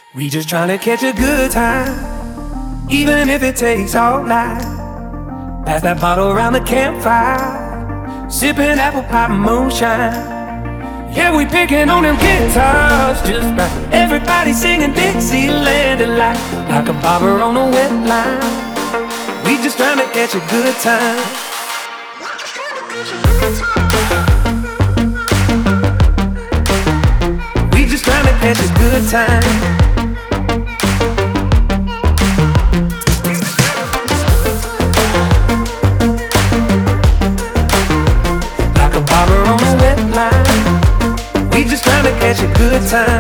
We just tryna catch a good time, even if it takes all night. Pass that bottle around the campfire, sipping apple pie moonshine. Yeah, we picking on them guitars just right. Everybody singing Dixieland delight, like a bobber on a wet line. We just tryna catch a good time. We just tryna catch a good time. Catch a good time.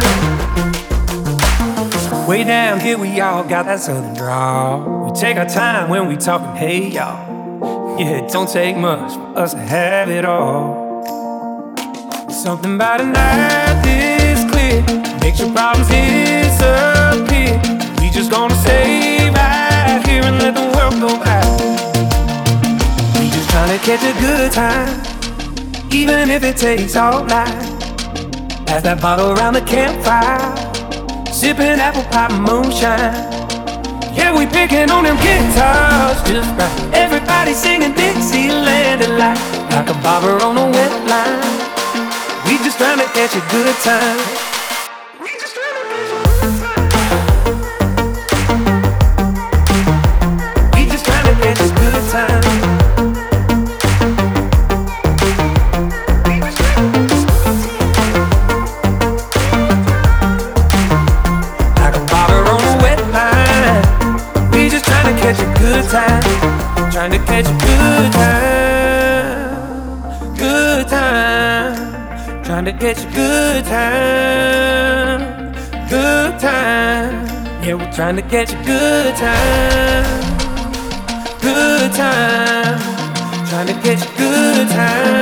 Way down here we all got that southern drawl. We take our time when we talking, hey y'all. Yeah, it don't take much for us to have it all. Something about a night this clear makes your problems disappear. We just gonna stay right here and let the world go by. We just tryna catch a good time, even if it takes all night. Pass that bottle around the campfire, sipping apple pie moonshine. Yeah, we picking on them guitars just right. Everybody singing Dixieland delight, like a bobber on a wet line. We just trying to catch a good time. We just trying to catch a good time. We just trying to catch a good time. Catch a good time, trying to catch a good time, good time, trying to catch a good time, good time. Yeah, we're trying to catch a good time, good time, trying to catch a good time.